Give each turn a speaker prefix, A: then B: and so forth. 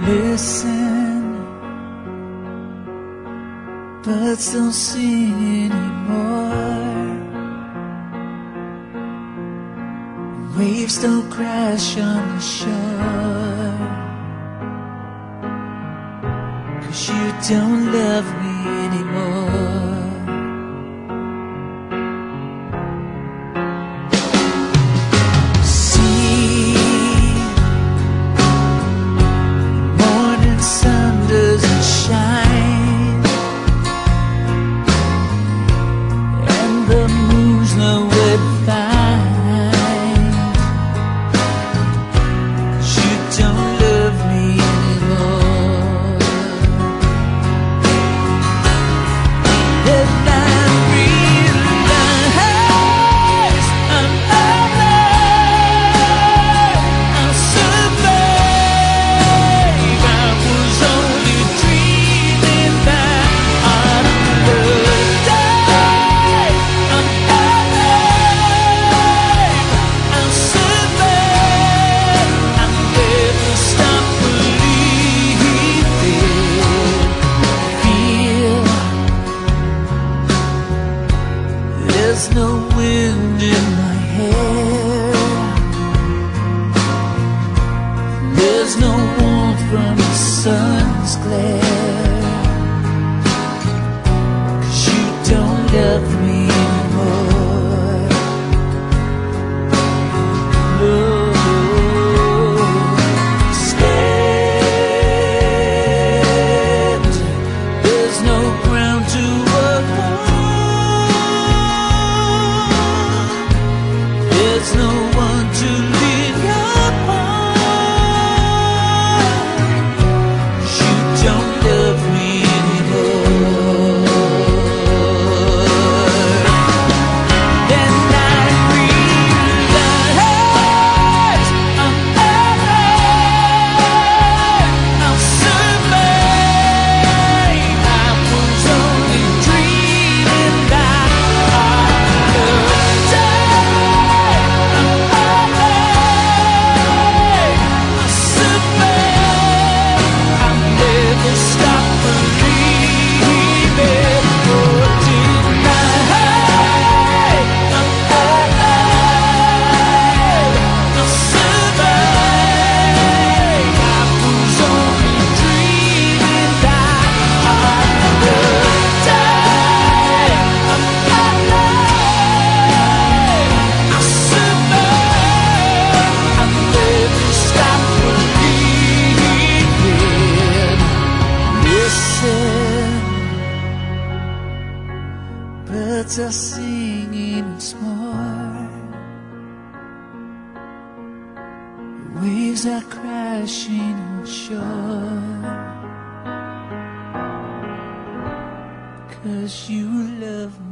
A: Listen, birds don't sing anymore. Waves don't crash on the shore. 'Cause you don't love me anymore. There's no wind in my hair. There's no warmth from the sun's glare. 'Cause you don't love me anymore. No. Stand. There's no ground to walk on. There's no one to lean upon. You don't love me anymore. Then I realize I'm alive. I'll survive. I was only dreaming that I could die. Birds are singing once more. Waves are crashing on shore. 'Cause you love me.